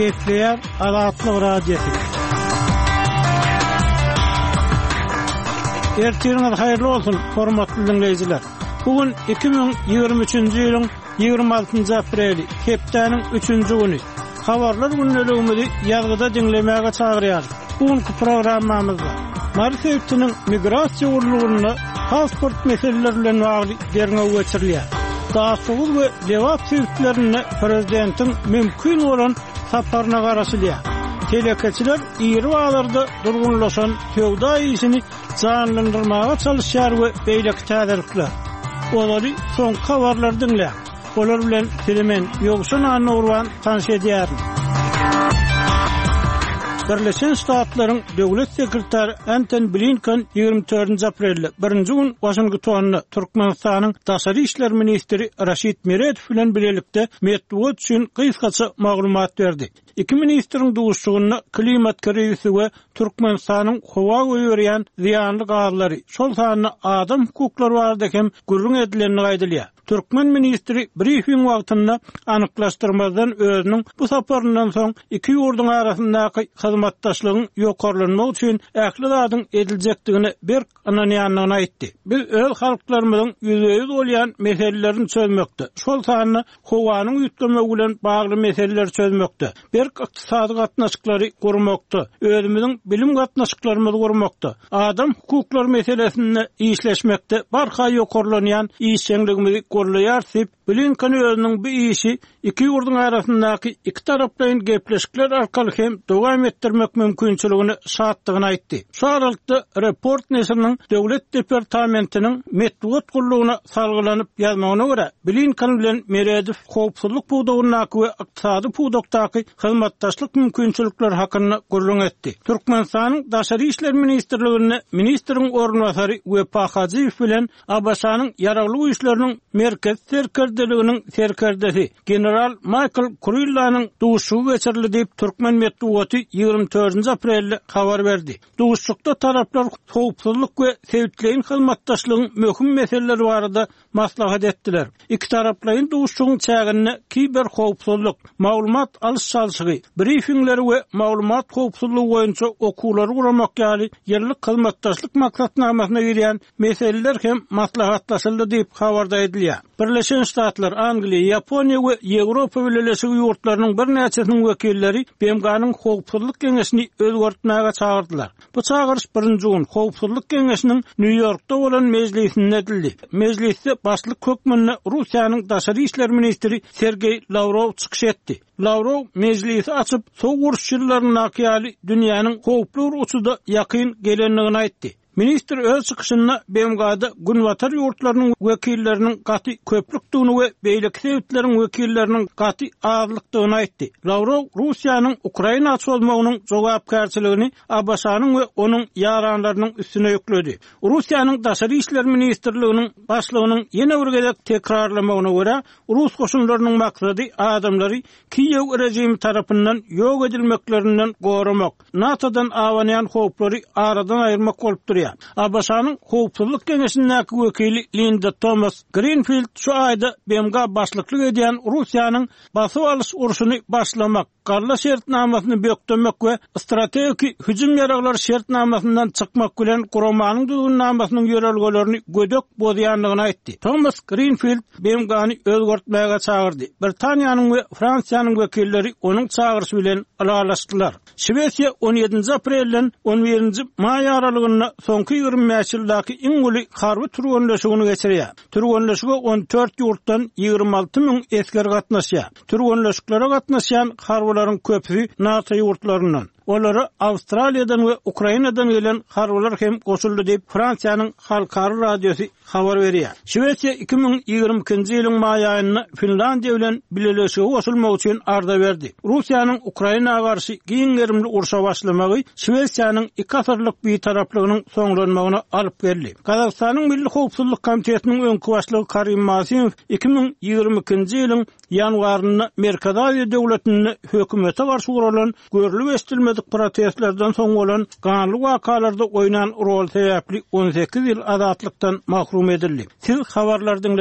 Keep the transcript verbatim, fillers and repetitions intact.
Keyifliyer Azatlyk radiosu. Ertiriniz hayırlı olsun hormatly dinleyijiler. Bugün iki bin ýygrimi üçinji ýylyň ýygrimi altynjy apreli, hepdeniň üçünji güni. Habarlar günneligimizi ýazgyda dinlemäge çagyrýar. Bugünkü programmamyzda Marsewtiniň migrasiýa urlugyny pasport meseleleri bilen bagly derňe geçirilýär. Daşygy we lewat sebäplerini prezidentin mümkin bolan saparyna garaşylýar. Telekeçiler ýyry wagtlarda durgunlaşan töwda işini canlandyrmaga çalışýar we beýleki täzirlikler. Olary soň habarlar dinleýär. Olar bilen Telemen ýogşan anurwan tanış edýär. Birleşen Ştatlaryň döwlet sekretary Antony Blinken ýygrimi dördünji aprelde birinji gün Washingtonyna Türkmenistanyň daşary işler ministri Raşid Meredov bilen birlikde medeniýet üçin gysgaça maglumat berdi. İki ministriň duşugyny klimat krizisi we Türkmenistanyň howa göýerýän ziýanly gazlary, şol sany adam hukuklary barada hem gurrun edilenini gaýdylýar. Türkmen ministri briefing wagtynda anyklaşdyrmadan özüniň bu saparyndan soň iki ýurduň arasyndaky hyzmatdaşlygyň ýokarlanmagy üçin ähli zadyň ediljekdigini bir ananýanlygyny aýtdy. Biz öz halklarymyzyň ýüzüňiz bolýan meselelerini çözmekde, şol sany howanyň ýutulmagy bilen bagly meseleleri çözmekde, bir ykdysady gatnaşyklary gurmakda, özümiziň bilim gatnaşyklarymy gurmakda, adam hukuklary meselesinde işleşmekde barha ýokarlanýan işçiligimizi gorlaýar diýip Blinken özüniň bu işi iki ýurduň arasyndaky iki taraplaryň gepleşikler arkaly hem dowam etdirmek mümkinçiligini şatdygyny aýtdy. Şu aralykda Report nesriniň döwlet departamentiniň medeniýet gurulugyna salgylanyp ýazmagyna görä Blinken bilen Meredov howpsuzlyk buwdagynaky we ykdysady buwdakdaky hyzmatdaşlyk mümkinçilikleri hakynda gurulun etdi. Türkmenistanyň daşary işler ministrligine ministriň ornwasary we Pahajiýew bilen Abaşanyň ýaraglyk işleriniň merkez serkerdeliginiň serkerdesi general Michael Kurillanyň duşugy geçirildi diýip Türkmen medeniýeti ýygrimi dördünji aprelde habar berdi. Duşukda taraplar howpsuzlyk we sewitliň hyzmatdaşlygyň möhüm meseleleri barada maslahat etdiler. İki taraplaryň duşugyň çägini kiber howpsuzlyk, maglumat alyş çalşygy, briefingleri we maglumat howpsuzlygy boýunça okulary guramak ýaly ýerlik hyzmatdaşlyk maksatnamasyna girýän meseleler hem maslahatlaşyldy diýip habarda edilýär. Birleşen Ştatlar, Angliýa, Ýaponiýa we Ýewropa Birleşigi ýurtlarynyň bir näçesiniň wekilleri B M G'nyň howpsuzlyk geňeşini özgertmäge çagyrdylar. Bu çagyryş birinji gün howpsuzlyk geňeşiniň New Yorkda bolan mejlisinde edildi. Mejlisde başlyk hökmünde Russiýanyň daşary işler ministri Sergey Lavrov çykyş etdi. Lavrov mejlisi açyp soň uruşçylaryň nakyýaly dünýäniň howply uruşyda ýakyn gelenligini aýtdy. Minister öz çykyşynda B M G'da günwatar ýurtlarynyň wekilleriniň gaty köplükdigini we beýleki sebäpleriň wekilleriniň gaty azlykdygyny aýtdy. Lavrov Russiýanyň Ukraina açylmagynyň jogapkärçiligini Abaşanyň we onuň ýaranlarynyň üstüne ýükledi. Russiýanyň daşary işler ministrliginiň başlygynyň ýene bir gezek tekrarlamagyna görä, Rus goşunlarynyň maksady adamlary Kiýew rejimi tarapyndan ýok edilmeklerinden goramak, NATO'dan awanýan howplary aradan aýyrmak bolup Abaşanyň howpsuzlyk geňeşindäki wekili Linda Thomas Greenfield şu aýda B M G başlyklyk edýän Russiýanyň basyp alyş uruşyny başlamak, garla şertnamasyny bökdemek we strategik hüjüm ýaraglary şertnamasyndan çykmak bilen guramanyň düýnamasynyň ýörelgelerini gödök bolýanlygyny aýtdy. Thomas Greenfield B M G'ny özgertmäge çagyrdy. Britaniýanyň we Fransiýanyň wekilleri onuň çagyrşy bilen alalaşdylar. Şwesiýa on ýedinji aprelden on birinji maý aralygyna soňky ýygrimi beş ýyldaky iň uly harby türgenleşigini geçirýär. Türgenleşige on dört ýurtdan ýygrimi alty müň esker gatnaşýar. Türgenleşiklere gatnaşýan harbalaryň köpüsi NATO ýurtlaryndan. Olary Awstraliýadan we Ukrainadan gelen harbalar hem goşuldy diýip Fransiýanyň halkary radiosu habar berýär. Şwesiýa iki bin ýygrimi ikinji ýylyň maý aýynda Finlandiýa bilen birleşige goşulmak üçin arda berdi. Russiýanyň Ukrainaga garşy giňerimli urşa başlamagy Şwesiýanyň iki asyrlyk bir taraplygynyň soňlanmagyna alyp geldi. Kazakstanyň Milli Howpsuzlyk Komitetiniň öňkü başlygy Karim Masimow iki bin ýygrimi ikinji ýylyň ýanwarynda Merkez Aziýa döwletini hökümete garşy guralan görülip estilmedik protestlerden soň bolan ganly wakalarda oýnan rol sebäpli on sekiz ýyl azatlykdan mahrum edildi. Siz habarlardan